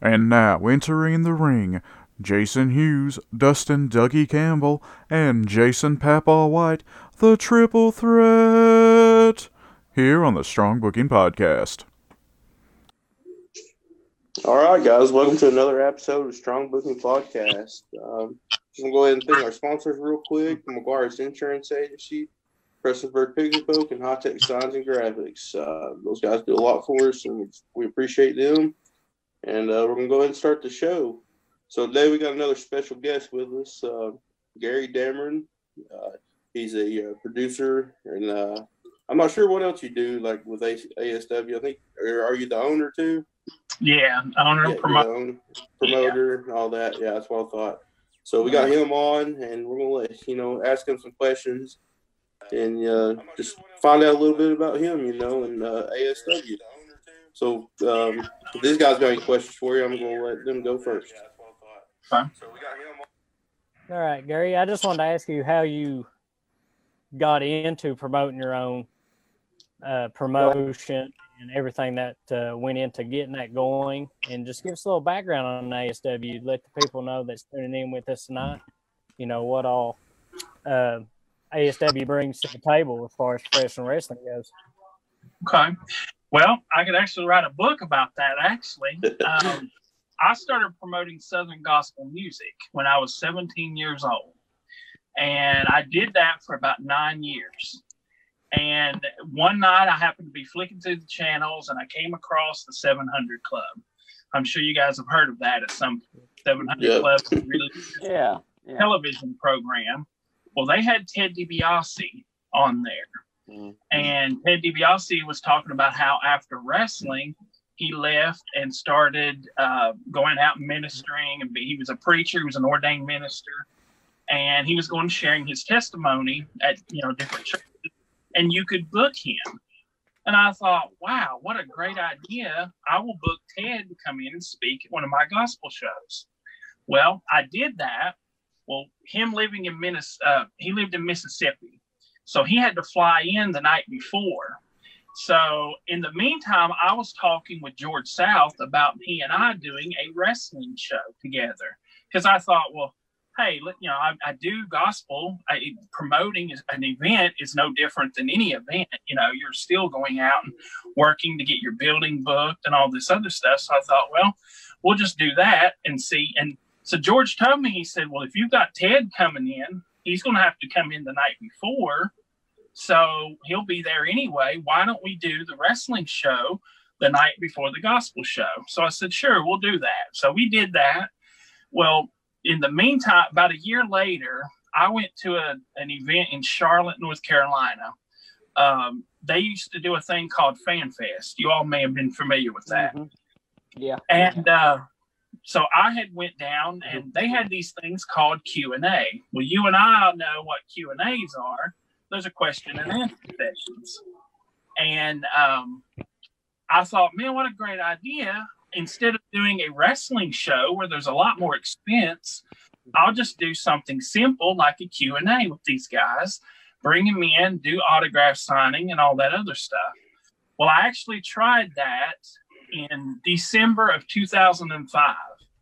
And now entering the ring, Jason Hughes, Dustin Dougie Campbell, and Jason Papaw White, the Triple Threat, here on the Strong Booking Podcast. All right, guys, welcome to another episode of Strong Booking Podcast. I'm going to go ahead and thank our sponsors real quick: McGuire's Insurance Agency, Prestonburg Picture Book, and High Tech Signs and Graphics. Those guys do a lot for us, and we appreciate them. And we're going to go ahead and start the show. So today we got another special guest with us, Gary Dameron. He's a producer, and I'm not sure what else you do, like with ASW. I think, or are you the owner too? Yeah, owner, promoter, all that. Yeah, that's what I thought. So we got him on, and we're gonna ask him some questions, and just find out a little bit about him, and ASW. So if this guy's got any questions for you, I'm gonna let them go first. Fine. All right, Gary. I just wanted to ask you how you got into promoting your own promotion and everything that went into getting that going, and just give us a little background on ASW. Let the people know that's tuning in with us tonight, what all ASW brings to the table as far as professional wrestling goes. Okay. Well, I could actually write a book about that, actually. I started promoting Southern gospel music when I was 17 years old, and I did that for about 9 years. And one night I happened to be flicking through the channels, and I came across the 700 Club. I'm sure you guys have heard of that at some 700 Club television program. Well, they had Ted DiBiase on there. Mm-hmm. And Ted DiBiase was talking about how after wrestling, he left and started going out and ministering. And he was a preacher. He was an ordained minister. And he was going sharing his testimony at, different churches. And you could book him. And I thought, wow, what a great idea. I will book Ted to come in and speak at one of my gospel shows. Well, I did that. Well, him living in he lived in Mississippi. So he had to fly in the night before. So in the meantime, I was talking with George South about he and I doing a wrestling show together. Because I thought, well, hey, I do gospel. Promoting an event is no different than any event. You're still going out and working to get your building booked and all this other stuff. So I thought, well, we'll just do that and see. And so George told me, he said, well, if you've got Ted coming in, he's going to have to come in the night before. So he'll be there anyway. Why don't we do the wrestling show the night before the gospel show? So I said, sure, we'll do that. So we did that. Well, in the meantime, about a year later, I went to an event in Charlotte, North Carolina. They used to do a thing called Fan Fest. You all may have been familiar with that. Mm-hmm. Yeah. And so I had went down, and they had these things called Q&A. Well, you and I know what Q&As are. Those are question and answer sessions. And I thought, man, what a great idea. Instead of doing a wrestling show where there's a lot more expense, I'll just do something simple like a Q&A with these guys, bring them in, do autograph signing and all that other stuff. Well, I actually tried that in December of 2005.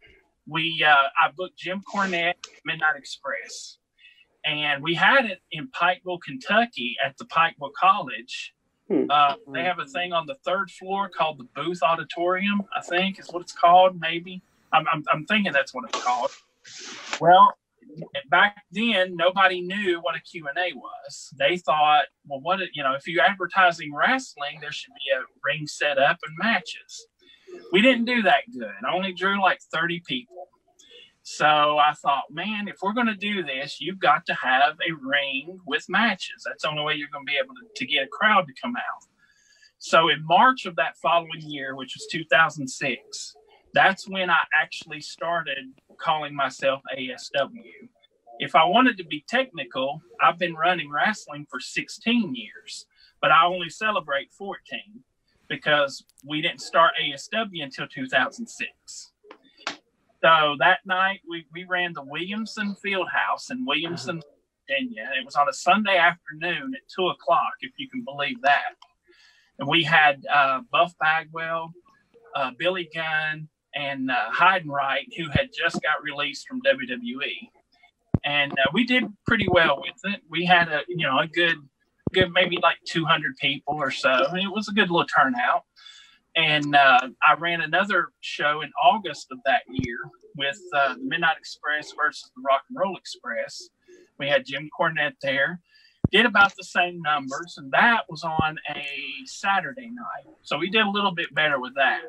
I booked Jim Cornette, Midnight Express, and we had it in Pikeville, Kentucky at the Pikeville College. They have a thing on the third floor called the Booth Auditorium, I think is what it's called, maybe. I'm thinking that's what it's called. Well, back then, nobody knew what a Q&A was. They thought, well, if you're advertising wrestling, there should be a ring set up and matches. We didn't do that good. I only drew like 30 people. So I thought, man, if we're going to do this, you've got to have a ring with matches. That's the only way you're going to be able to get a crowd to come out. So in March of that following year, which was 2006, that's when I actually started calling myself ASW. If I wanted to be technical, I've been running wrestling for 16 years, but I only celebrate 14 because we didn't start ASW until 2006. So that night, we ran the Williamson Fieldhouse in Williamson, Virginia. And it was on a Sunday afternoon at 2 o'clock, if you can believe that. And we had Buff Bagwell, Billy Gunn, and Heidenreich, who had just got released from WWE. And we did pretty well with it. We had a good maybe like 200 people or so. I mean, it was a good little turnout. And I ran another show in August of that year with the Midnight Express versus the Rock and Roll Express. We had Jim Cornette there. Did about the same numbers, and that was on a Saturday night. So we did a little bit better with that.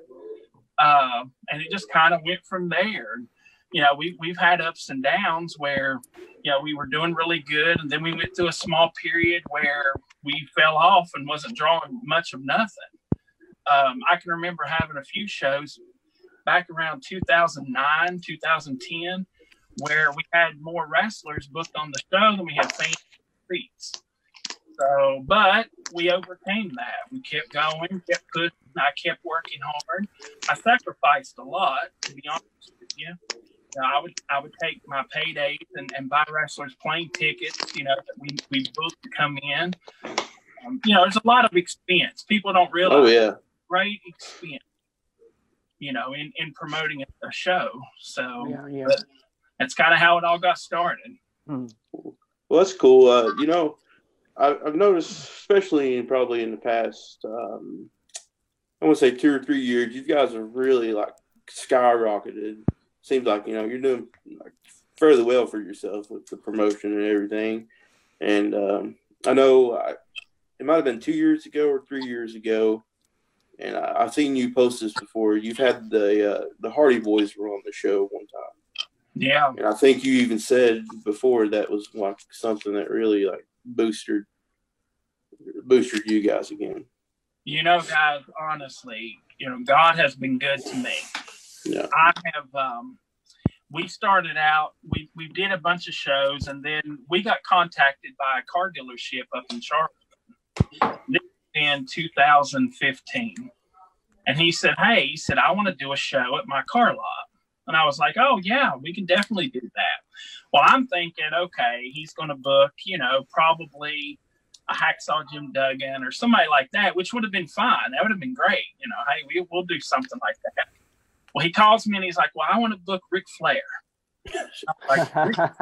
And it just kind of went from there. You know, we've had ups and downs where, you know, we were doing really good, and then we went through a small period where we fell off and wasn't drawing much of nothing. I can remember having a few shows back around 2009, 2010, where we had more wrestlers booked on the show than we had fans seats. So, but we overcame that. We kept going, kept pushing. I kept working hard. I sacrificed a lot, to be honest with you. I would take my paydays and buy wrestlers plane tickets, you know, that we booked to come in. You know, there's a lot of expense. People don't realize. Oh, yeah. Great expense, you know, in promoting a show. So Yeah. that's kind of how it all got started. Well, that's cool. You know, I've noticed, especially probably in the past, I want to say 2 or 3 years, you guys have really like skyrocketed. Seems like, you know, you're doing like fairly well for yourself with the promotion and everything. And I know it might have been 2 years ago or 3 years ago, and I've seen you post this before. You've had the Hardy Boys were on the show one time. Yeah. And I think you even said before that was like something that really like boosted you guys again. You know, guys, honestly, you know, God has been good to me. Yeah. I have, we started out, we did a bunch of shows, and then we got contacted by a car dealership up in Charleston in 2015. And he said, hey, I want to do a show at my car lot. And I was like, oh, yeah, we can definitely do that. Well, I'm thinking, okay, he's going to book, you know, probably a Hacksaw Jim Duggan or somebody like that, which would have been fine. That would have been great. You know, hey, we'll do something like that. Well, he calls me and he's like, well, I want to book Ric Flair. Like,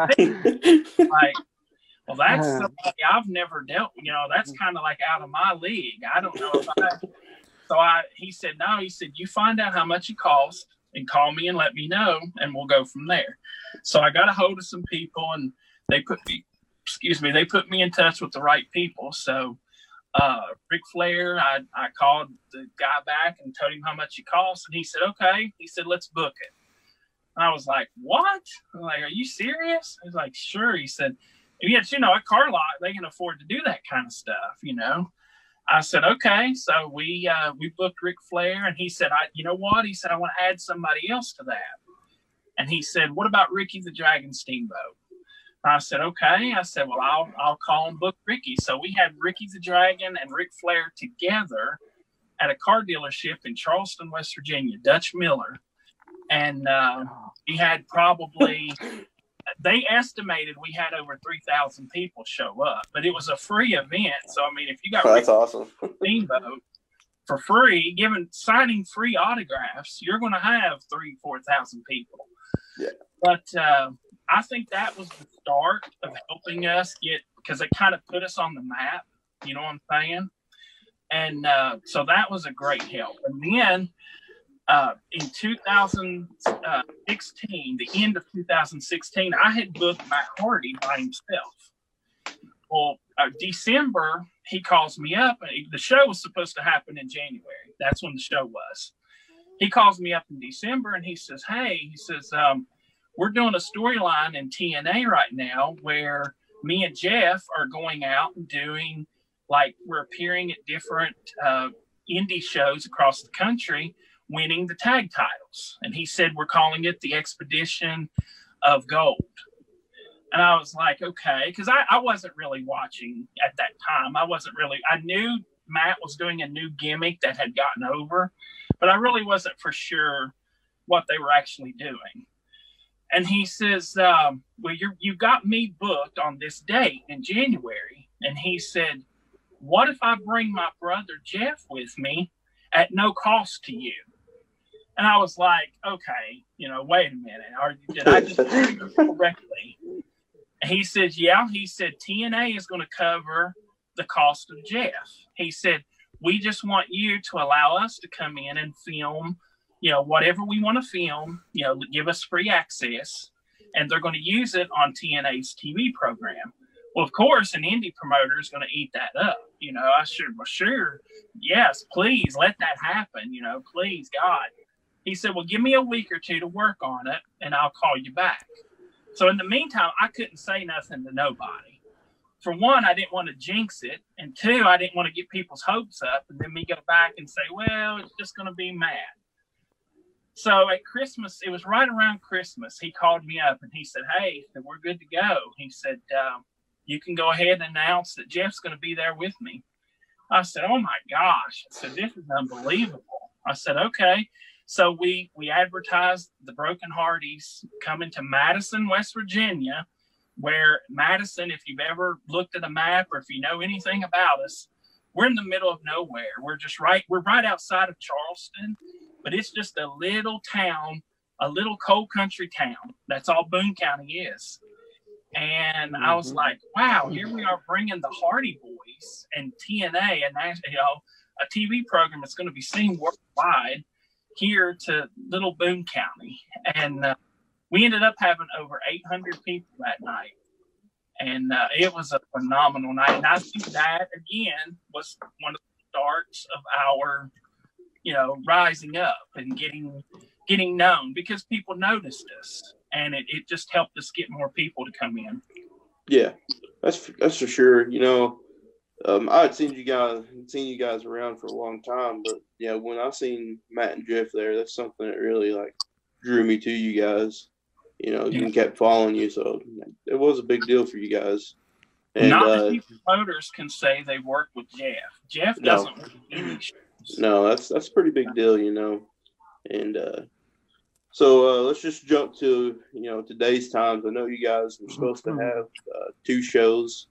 well, that's somebody I've never dealt with. You know, that's kind of like out of my league. I don't know if he said, no, he said, you find out how much it costs and call me and let me know, and we'll go from there. So I got a hold of some people, and they put me in touch with the right people. So Ric Flair, I called the guy back and told him how much it cost, and he said, okay. He said, let's book it. And I was like, what? I'm like, are you serious? He's like, sure. He said, yes, you know, at car lot, they can afford to do that kind of stuff, you know. I said, okay. So we booked Ric Flair, and he said, you know what? He said, I want to add somebody else to that. And he said, what about Ricky the Dragon Steamboat? And I said, okay. I said, well, I'll call and book Ricky. So we had Ricky the Dragon and Ric Flair together at a car dealership in Charleston, West Virginia, Dutch Miller. And we had probably, they estimated we had over 3,000 people show up, but it was a free event. So, I mean, if you got that's awesome. Steamboat for free, signing free autographs, you're going to have 4,000 people. Yeah. But I think that was the start of helping us get, because it kind of put us on the map. You know what I'm saying? And so that was a great help. And then in 2016, the end of 2016, I had booked Matt Hardy by himself. Well, December, he calls me up. The show was supposed to happen in January. That's when the show was. He calls me up in December, and he says, hey, we're doing a storyline in TNA right now where me and Jeff are going out and doing, like, we're appearing at different indie shows across the country, winning the tag titles. And he said, we're calling it the Expedition of Gold. And I was like, okay, because I wasn't really watching at that time. I knew Matt was doing a new gimmick that had gotten over, but I really wasn't for sure what they were actually doing. And he says, well, you got me booked on this date in January. And he said, what if I bring my brother Jeff with me at no cost to you? And I was like, okay, wait a minute. Did I just read it correctly? And he said, yeah. He said, TNA is going to cover the cost of Jeff. He said, we just want you to allow us to come in and film, whatever we want to film, give us free access. And they're going to use it on TNA's TV program. Well, of course, an indie promoter is going to eat that up. I said, well, sure. Yes, please let that happen. Please, God. He said, well, give me a week or two to work on it, and I'll call you back. So in the meantime, I couldn't say nothing to nobody. For one, I didn't want to jinx it. And two, I didn't want to get people's hopes up and then me go back and say, well, it's just going to be mad. So at Christmas, it was right around Christmas, he called me up and he said, hey, we're good to go. He said, you can go ahead and announce that Jeff's going to be there with me. I said, oh my gosh. I said, this is unbelievable. I said, okay. So we advertised the Broken Hearties coming to Madison, West Virginia, where Madison, if you've ever looked at a map or if you know anything about us, we're in the middle of nowhere. We're right outside of Charleston, but it's just a little town, a little coal country town. That's all Boone County is. And I was like, wow, here we are bringing the Hardy Boys and TNA, and a TV program that's going to be seen worldwide here to little Boone County. And we ended up having over 800 people that night. And it was a phenomenal night. And I think that, again, was one of the starts of our, rising up and getting known, because people noticed us. And it just helped us get more people to come in. Yeah, that's for sure. I had seen you guys around for a long time, but yeah, when I seen Matt and Jeff there, that's something that really drew me to you guys. And kept following you, so it was a big deal for you guys. And not many promoters can say they worked with Jeff. Jeff doesn't work any shows. No, that's a pretty big deal, And so let's just jump to today's times. I know you guys were supposed to have 2 shows,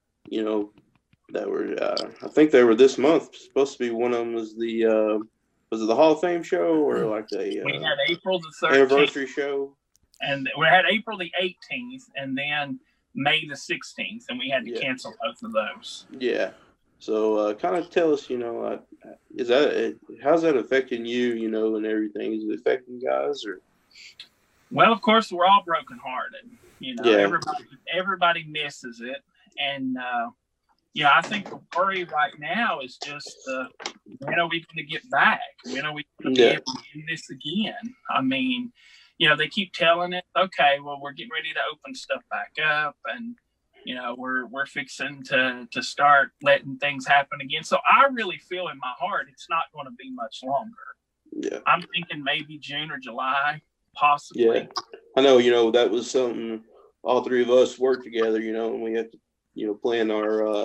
that were I think they were this month. Supposed to be one of them was the Hall of Fame show, or we had April the 13th anniversary show, and we had April the 18th, and then May the 16th, and we had to cancel both of those. Yeah. So kind of tell us, how's that affecting you, and everything? Is it affecting guys or? Well, of course, we're all brokenhearted. Everybody misses it, and I think the worry right now is just when are we going to get back? When are we going to be able to do this again? I mean, they keep telling it, okay, well, we're getting ready to open stuff back up, and we're fixing to start letting things happen again. So I really feel in my heart it's not going to be much longer. Yeah, I'm thinking maybe June or July, possibly. Yeah, I know. That was something all 3 of us worked together. And we had to, plan our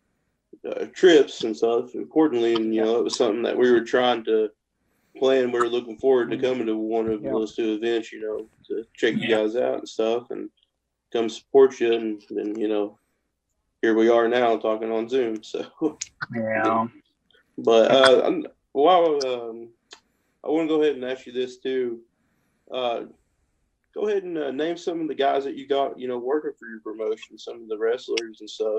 trips and stuff accordingly. And it was something that we were trying to plan. We were looking forward to coming to one of those 2 events. To check you guys out and stuff, and come support you. And then here we are now talking on Zoom. So yeah. But I want to go ahead and ask you this too. Go ahead and name some of the guys that you got, working for your promotion, some of the wrestlers and stuff,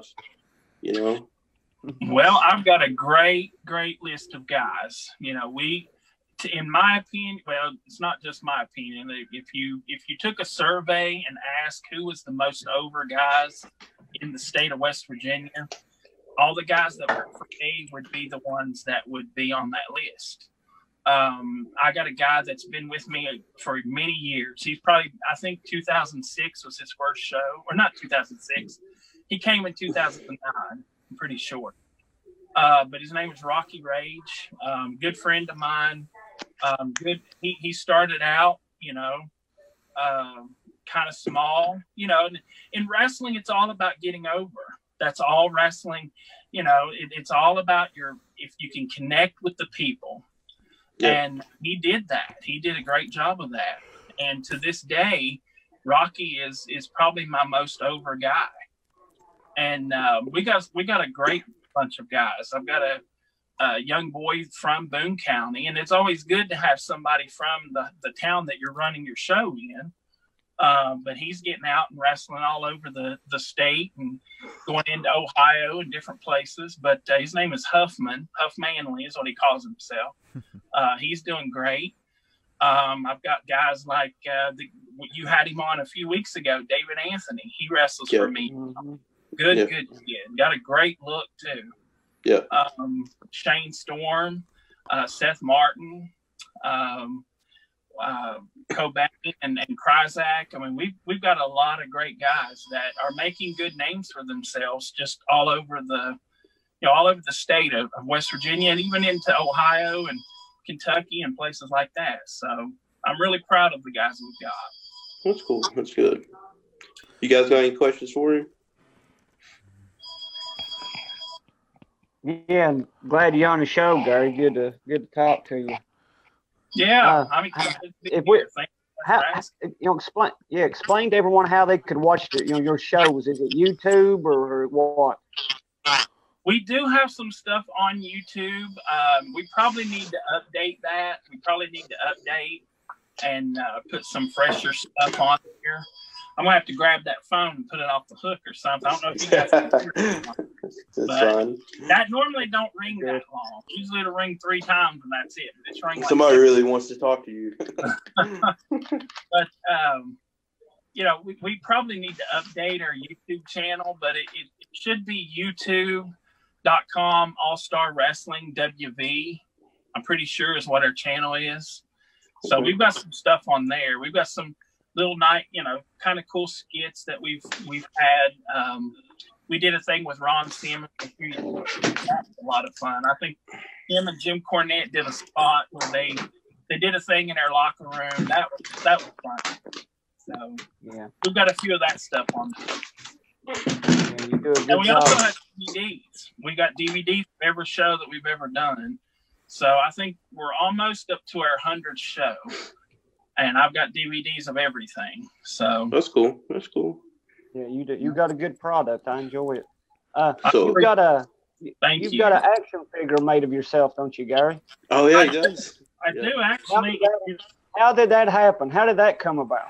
Well, I've got a great list of guys. In my opinion, well, it's not just my opinion. If you took a survey and asked who was the most over guys in the state of West Virginia, all the guys that work for me would be the ones that would be on that list. I got a guy that's been with me for many years. He's probably, I think 2006 was his first show, or not 2006. He came in 2009, I'm pretty sure. But his name is Rocky Rage. Good friend of mine. Good. He started out, kind of small, in wrestling, it's all about getting over. That's all wrestling. It's all about if you can connect with the people. Yeah. And he did that. He did a great job of that. And to this day, Rocky is probably my most over guy. And we got a great bunch of guys. I've got young boy from Boone County, and it's always good to have somebody from the town that you're running your show in. But he's getting out and wrestling all over the state and going into Ohio and different places. But his name is Huffman. Huff Manley is what he calls himself. He's doing great. I've got guys like you had him on a few weeks ago, David Anthony. He wrestles for me. Good kid. Got a great look too. Yeah. Shane Storm, Seth Martin, Cobain and Kryzak. I mean, we've got a lot of great guys that are making good names for themselves just all over the state of West Virginia and even into Ohio and Kentucky and places like that. So I'm really proud of the guys we've got. That's cool. That's good. You guys got any questions for him? Yeah, I'm glad you're on the show, Gary. Good to talk to you. Yeah, I'm excited. Explain to everyone how they could watch your shows. Is it YouTube or what? We do have some stuff on YouTube. We probably need to update that. We probably need to update and put some fresher stuff on here. I'm gonna have to grab that phone and put it off the hook or something. I don't know if you guys can hear it. But that normally don't ring that long. Usually it'll ring 3 times and that's it. It's ring somebody really wants to talk to you. But we probably need to update our YouTube channel, but it should be youtube.com All-Star Wrestling WV. I'm pretty sure is what our channel is. So we've got some stuff on there. We've got some little kind of cool skits that we've had. We did a thing with Ron Simmons. That was a lot of fun. I think him and Jim Cornette did a spot where they did a thing in their locker room. That was fun. So yeah, we've got a few of that stuff on there. Yeah, you do a good and we job. also have DVDs. We got DVDs for every show that we've ever done. So I think we're almost up to our 100th show. And I've got DVDs of everything. So that's cool. That's cool. Yeah, you do. You got a good product. I enjoy it. So you've got an you. action figure made of yourself, don't you, Gary? Oh yeah, he does. I do actually. How did that happen? How did that come about?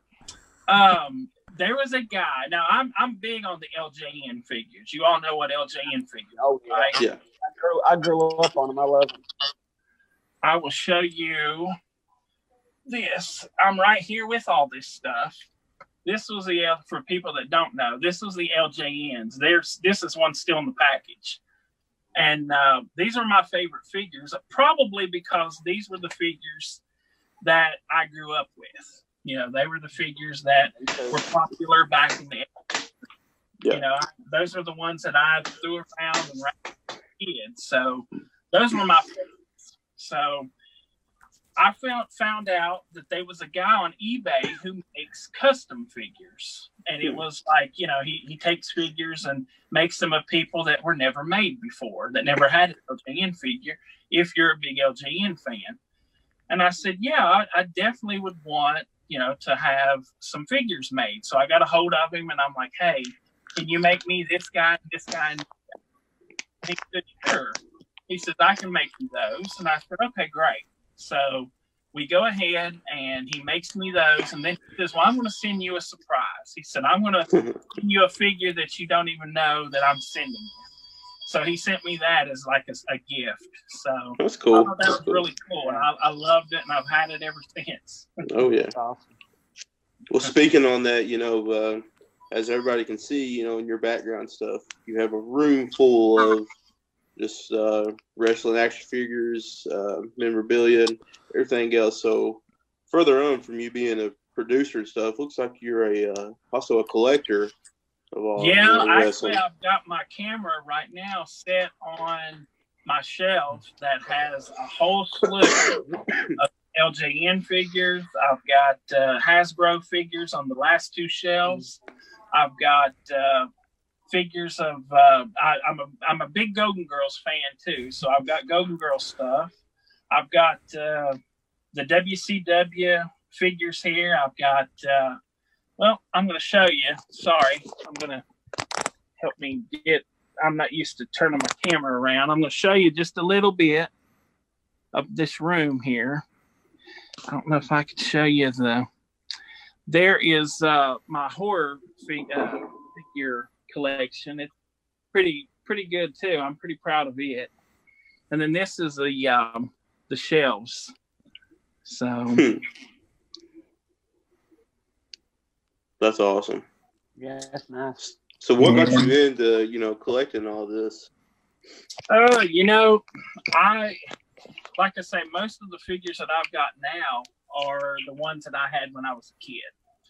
There was a guy. Now I'm big on the LJN figures. You all know what LJN figures. Oh yeah. Right? Yeah. I grew up on them. I love them. I will show you this. I'm right here with all this stuff. This was for people that don't know, this was the LJNs. This is one still in the package. And these are my favorite figures, probably because these were the figures that I grew up with. They were the figures that were popular back in the 80s. Yeah. Those are the ones that I threw around and wrapped as a kid. So those were my favorites. So I found out that there was a guy on eBay who makes custom figures. And it was like, he takes figures and makes them of people that were never made before, that never had an LJN figure, if you're a big LJN fan. And I said, yeah, I definitely would want, to have some figures made. So I got a hold of him and I'm like, hey, can you make me this guy, and this guy? And he said, sure. He says, I can make you those. And I said, okay, great. So we go ahead and he makes me those. And then he says, well, I'm going to send you a surprise. He said, I'm going to send you a figure that you don't even know that I'm sending you. So he sent me that as like a gift. So that's cool. That was really cool. And I loved it and I've had it ever since. Oh, yeah. Awesome. Well, speaking on that, as everybody can see, in your background stuff, you have a room full of just wrestling action figures, memorabilia, and everything else. So further on from you being a producer and stuff, looks like you're also a collector of all. Yeah, actually, I've got my camera right now set on my shelf that has a whole slew of LJN figures. I've got Hasbro figures on the last 2 shelves. I've got figures of I'm a big Golden Girls fan too, so I've got Golden Girls stuff. I've got the WCW figures here. I've got I'm going to show you. Sorry, I'm going to help me get I'm not used to turning my camera around. I'm going to show you just a little bit of this room here. I don't know if I could show you there is my horror figure collection. It's pretty good too. I'm pretty proud of it. And then this is the shelves. So that's awesome. Yeah, that's nice. So what got you into, collecting all this? Like I say, most of the figures that I've got now are the ones that I had when I was a kid.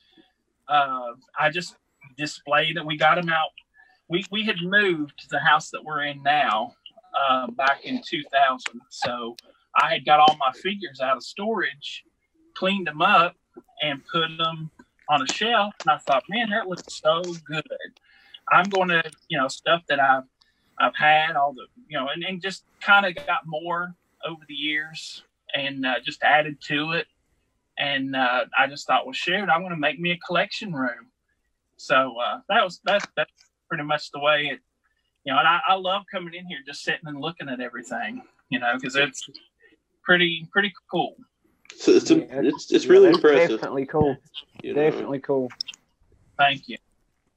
I just displayed that we got them out. We had moved to the house that we're in now back in 2000. So I had got all my figures out of storage, cleaned them up, and put them on a shelf. And I thought, man, that looks so good. I'm going to, stuff that I've had, all the, and just kind of got more over the years and just added to it. And I just thought, well, shoot, I want to make me a collection room. So that's pretty much the way it, and I love coming in here, just sitting and looking at everything, because it's pretty cool. So it's really impressive. Definitely cool. Definitely cool. Thank you.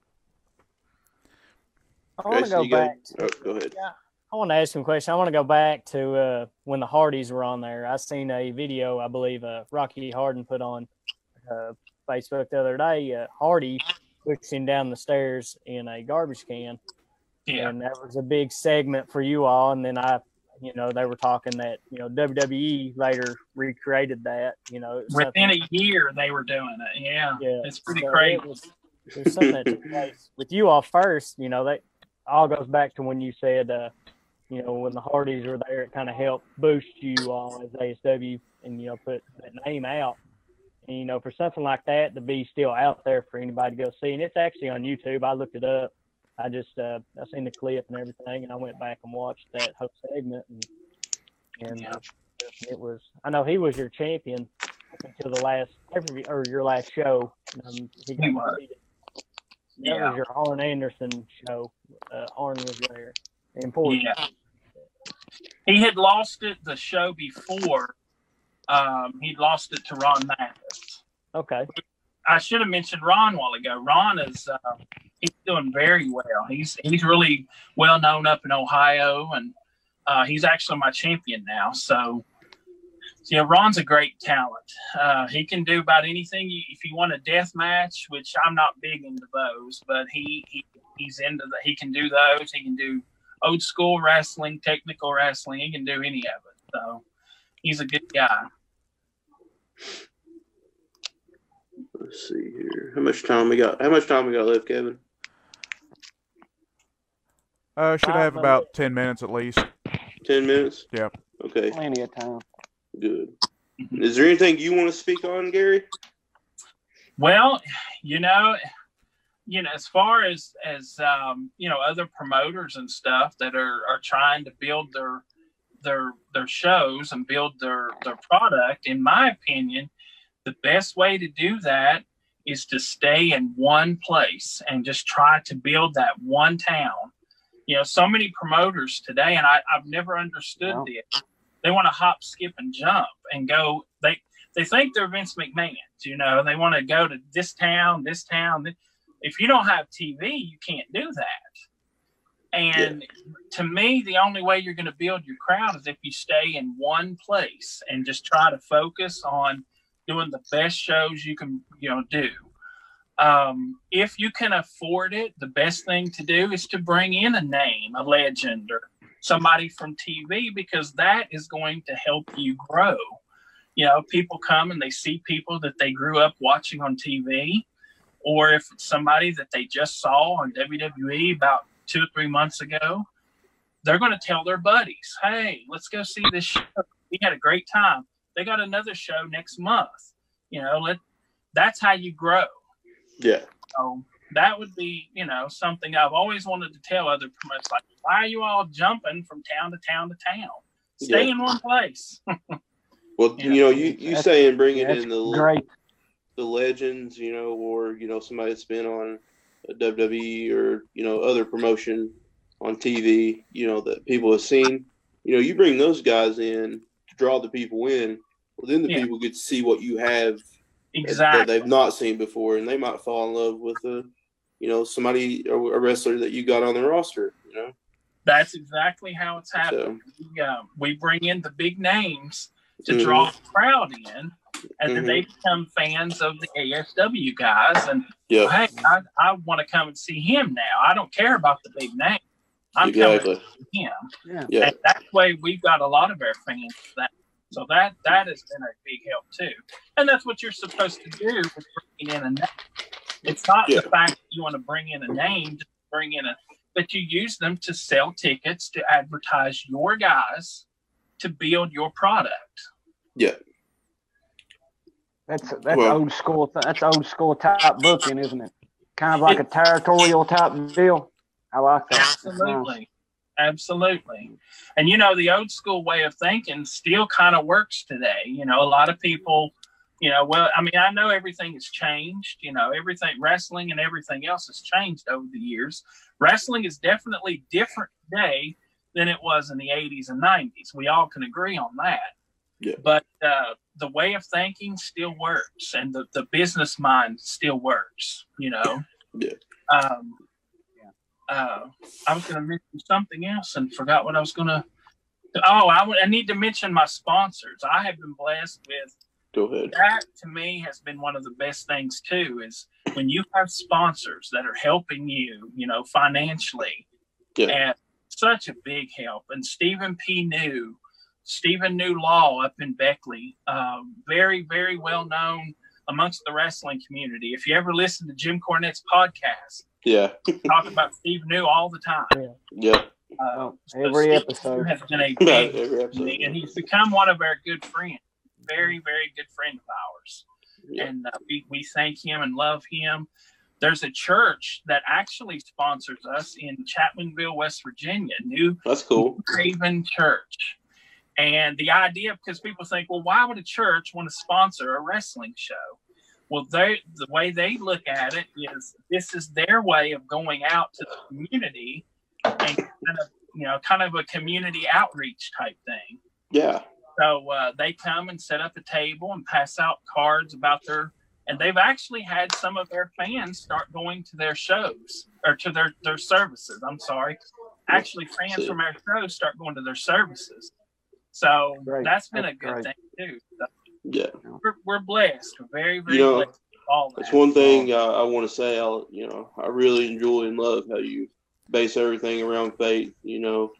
I want to go back. Go ahead. Yeah, I want to ask you a question. I want to go back to when the Hardys were on there. I seen a video, I believe, Rocky Harden put on Facebook the other day. Hardy pushing down the stairs in a garbage can. Yeah. And that was a big segment for you all. And then they were talking that, WWE later recreated that, Within a year they were doing it. Yeah. It's pretty crazy. It was something that took place with you all first, that all goes back to when you said, when the Hardys were there, it kind of helped boost you all as ASW and, put that name out. And, for something like that to be still out there for anybody to go see. And it's actually on YouTube. I looked it up. I just, I seen the clip and everything, and I went back and watched that whole segment. And it was, I know he was your champion until the last, or your last show. He got defeated. That was your Arn Anderson show. Arn was there. Important. Yeah. He had lost it the show before. He'd lost it to Ron Mathis. Okay. I should have mentioned Ron a while ago. Ron is he's doing very well. He's really well known up in Ohio, and he's actually my champion now. So Ron's a great talent. He can do about anything. If you want a death match, which I'm not big into those, but he's into that. He can do those. He can do old school wrestling, technical wrestling. He can do any of it. So he's a good guy. Let's see here. How much time we got left, Kevin? Should have about 10 minutes at least. 10 minutes? Yep. Okay. Plenty of time. Good. Is there anything you want to speak on, Gary? Well, as far as other promoters and stuff that are trying to build their shows and build their product, in my opinion, the best way to do that is to stay in one place and just try to build that one town. So many promoters today, and I've never understood this. They want to hop, skip, and jump and go. They think they're Vince McMahon. They want to go to this town. If you don't have TV, you can't do that. And to me, the only way you're going to build your crowd is if you stay in one place and just try to focus on doing the best shows you can, do. If you can afford it, the best thing to do is to bring in a name, a legend, or somebody from TV, because that is going to help you grow. People come and they see people that they grew up watching on TV, or if it's somebody that they just saw on WWE about 2 or 3 months ago, they're going to tell their buddies, hey, let's go see this show. We had a great time. They got another show next month. That's how you grow. Yeah. So that would be, something I've always wanted to tell other promoters, like, why are you all jumping from town to town to town? Stay in one place. Well, you saying bringing in great. The legends, or somebody that's been on a WWE or other promotion, on TV, you know, that people have seen. You know, you bring those guys in to draw the people in. Well, then the people get to see what you have that they've not seen before, and they might fall in love with somebody, a wrestler that you got on the roster. You know, that's exactly how it's happening. So, we bring in the big names to draw the crowd in, and then they become fans of the ASW guys. And hey, I want to come and see him now. I don't care about the big name. I'm coming to see him. Yeah. And that way, we've got a lot of our fans that. So that has been a big help too, and that's what you're supposed to do with bringing in a name. It's not the fact that you want to bring in a name, just bring in but you use them to sell tickets, to advertise your guys, to build your product. Yeah, that's old school. That's old school type booking, isn't it? Kind of like a territorial type deal. I like that. Absolutely. Absolutely. And, you know, the old school way of thinking still kind of works today. You know, a lot of people, you know, well, I mean, I know everything has changed, you know, wrestling and everything else has changed over the years. Wrestling is definitely different today than it was in the 80s and 90s. We all can agree on that. Yeah. But the way of thinking still works, and the business mind still works, you know. Yeah. I was going to mention something else and forgot what I was going to. I need to mention my sponsors. I have been blessed with. Go ahead. That to me has been one of the best things too. Is when you have sponsors that are helping you, you know, financially, and such a big help. And Stephen New Law up in Beckley, very, very well known amongst the wrestling community. If you ever listen to Jim Cornette's podcast. Talk about Steve New all the time. Every episode has been a big, and he's become one of our good friends. Very, very good friend of ours. And we thank him and love him. There's a church that actually sponsors us in Chapmanville, West Virginia. That's cool. Haven Church. And the idea, because people think, well, why would a church want to sponsor a wrestling show? Well, the way they look at it is this is their way of going out to the community and kind of a community outreach type thing. Yeah. So they come and set up a table and pass out cards about and they've actually had some of their fans start going to their shows or to their services. I'm sorry. Actually, fans from our shows start going to their services. So that's been a good thing too. So, we're blessed. We're very, very blessed. That's one thing I want to say. I really enjoy and love how you base everything around faith. You know,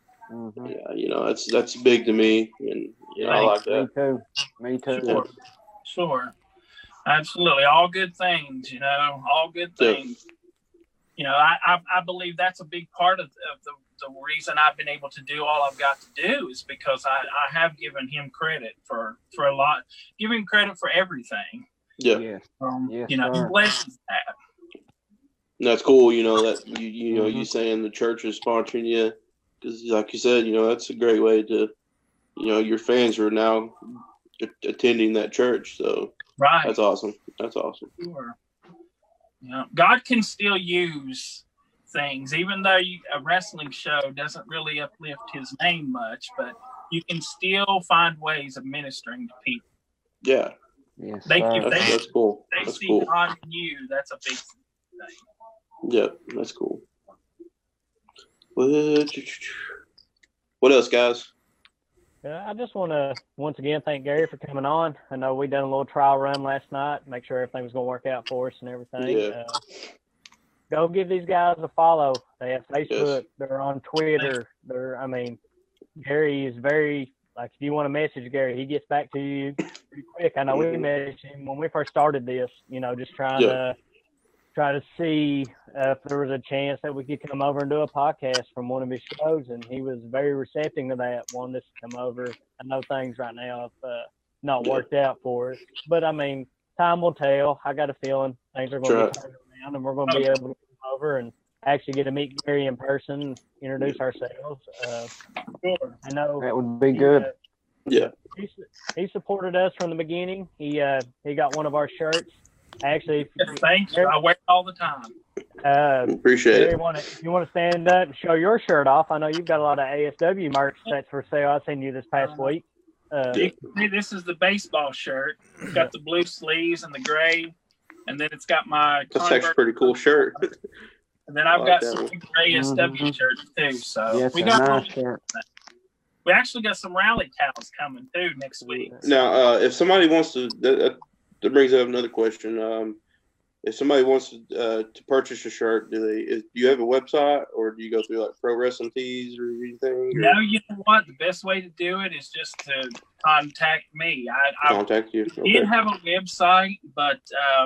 that's big to me, and I like that. Me too. Sure, absolutely. All good things. You know, all good things. You know, I believe that's a big part of the reason I've been able to do all I've got to do is because I have given him credit for a lot, give him credit for everything. Yeah. You know, he blesses that. And that's cool. You know that you saying the church is sponsoring you because, like you said, you know that's a great way to, your fans are now attending that church. So that's awesome. That's awesome. Sure. Yeah, God can still use things, even though a wrestling show doesn't really uplift his name much, but you can still find ways of ministering to people. Yeah. Yes, that's cool. They see God in you. That's a big thing. Yeah, that's cool. What else, guys? I just want to once again thank Gary for coming on. I know we done a little trial run last night, make sure everything was going to work out for us and everything. Yeah. Go give these guys a follow. They have Facebook. Yes. They're on Twitter. Gary is very, like, if you want to message Gary, he gets back to you pretty quick. I know we messaged him when we first started this, just trying to see if there was a chance that we could come over and do a podcast from one of his shows, and he was very receptive to that, wanted us to come over. I know things right now have not worked out for us, but, time will tell. I got a feeling things are going to turn around, and we're going to be able to come over and actually get to meet Gary in person, introduce ourselves. I know that would be good. He supported us from the beginning. He got one of our shirts. Actually, thanks. I wear it all the time. Appreciate Gary, it. you want to stand up and show your shirt off? I know you've got a lot of ASW merch that's for sale. I've seen you this past week. You can see this is the baseball shirt. It's got the blue sleeves and the gray, and then it's got my. That's actually a pretty cool shirt. And then I've got some one. ASW shirts too. So Yes, we a got nice shirt. we actually got some rally towels coming too next week. Now, if somebody wants to, that brings up another question. If somebody wants to purchase a shirt, do you have a website, or do you go through like Pro Wrestling Tees or anything? Or? No, you know what? The best way to do it is just to contact me. I Contact you. did have a website, but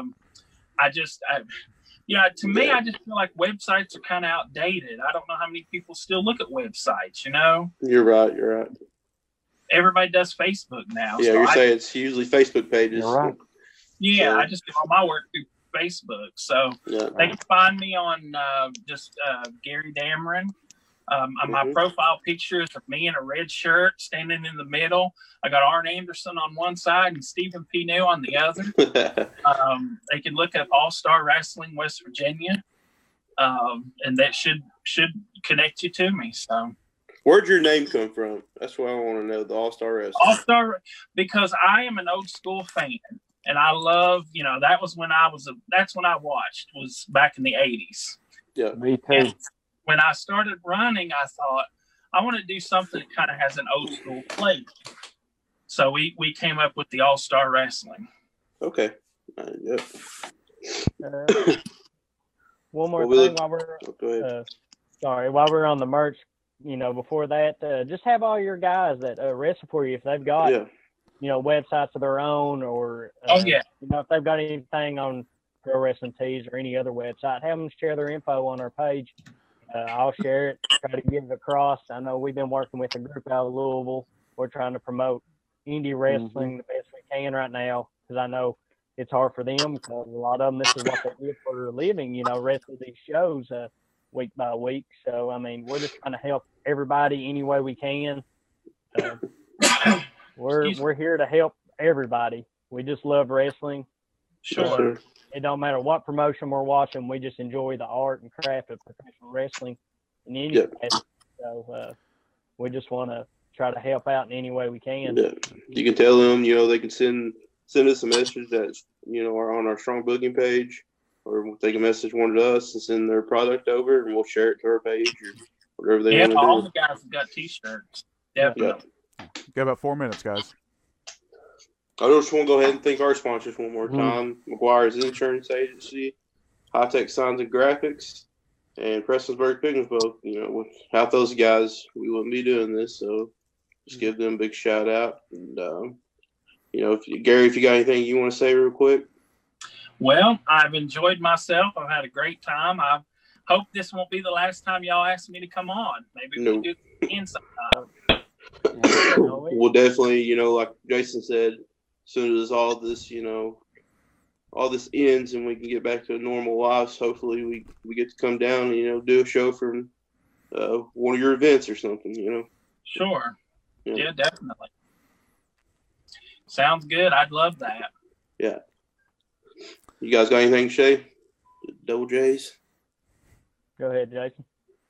to me, I just feel like websites are kind of outdated. I don't know how many people still look at websites, you know? You're right. Everybody does Facebook now. Yeah, so you're saying it's usually Facebook pages. You're right. Yeah, So- I just do all my work through Facebook. So Yeah. they can find me on just Gary Dameron. My profile picture is of me in a red shirt standing in the middle. I got Arn Anderson on one side and Stephen P. New on the other. They can look up All Star Wrestling West Virginia, and that should connect you to me. So, Where'd your name come from? That's what I want to know. The All Star Wrestling. All Star, because I am an old school fan, and I love, that's when I watched, was back in the 80s. Yeah. Me too. And when I started running, I thought I want to do something that kind of has an old school flavor. So we came up with the All Star Wrestling. Okay. Yep. One more Well, thing while we're Go ahead. while we're on the merch, before that, just have all your guys that wrestle for you if they've got Yeah. websites of their own, or if they've got anything on Pro Wrestling Tees or any other website, have them share their info on our page. I'll share it, try to get it across. I know we've been working with a group out of Louisville. We're trying to promote indie wrestling the best we can right now, because I know it's hard for them, because a lot of them, this is what they do for a living, wrestle these shows week by week. So, I mean, we're just trying to help everybody any way we can. We're here to help everybody. We just love wrestling. Sure. It don't matter what promotion we're watching. We just enjoy the art and craft of professional wrestling in any way. So we just want to try to help out in any way we can. Yeah. You can tell them, they can send us a message that's, are on our Strong Booking page, or they can message one of us and send their product over, and we'll share it to our page or whatever they want to do. All the guys have got T-shirts. Definitely. Got about 4 minutes, guys. I just want to go ahead and thank our sponsors one more time. McGuire's Insurance Agency, High Tech Signs and Graphics, and Prestonsburg Pigment Folk. Without those guys, we wouldn't be doing this. So just give them a big shout out. And, Gary, if you got anything you want to say real quick. Well, I've enjoyed myself. I've had a great time. I hope this won't be the last time y'all ask me to come on. Maybe we'll do it again sometime. We'll definitely, like Jason said, as soon as all this ends and we can get back to normal lives, hopefully we get to come down and, do a show from one of your events or something, Sure. Yeah, definitely. Sounds good. I'd love that. Yeah. You guys got anything, Shay? Double J's? Go ahead, Jason.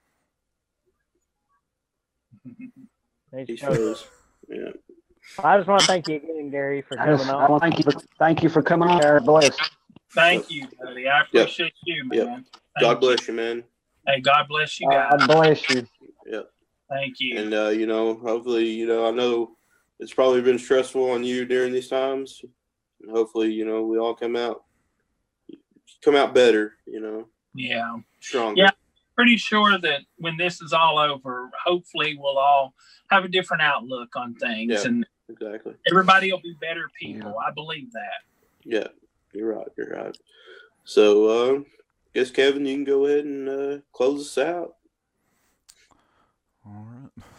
He shows. Yeah. I just want to thank you again, Gary, for coming on. Thank you for coming on. God bless. Thank you, buddy. I appreciate you, man. Yep. God bless you, man. Hey, God bless you guys. God bless you. Yeah. Thank you. And hopefully, I know it's probably been stressful on you during these times. And hopefully, we all come out better, Yeah. stronger. Yeah. Pretty sure that when this is all over, hopefully we'll all have a different outlook on things, and Exactly. everybody will be better people. I believe that. Yeah, you're right. So, guess Kevin, you can go ahead and close us out. All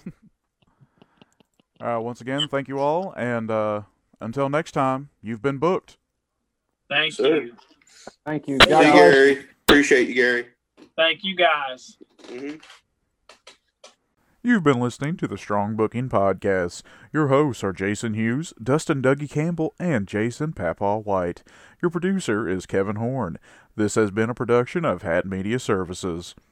right. Once again, thank you all, and until next time, you've been booked. Thank Sir. you. Thank you. Hey, God bless. Gary. Appreciate you, Gary. Thank you, guys. Mm-hmm. You've been listening to the Strong Booking Podcast. Your hosts are Jason Hughes, Dustin Dougie Campbell, and Jason Papaw White. Your producer is Kevin Horn. This has been a production of Hat Media Services.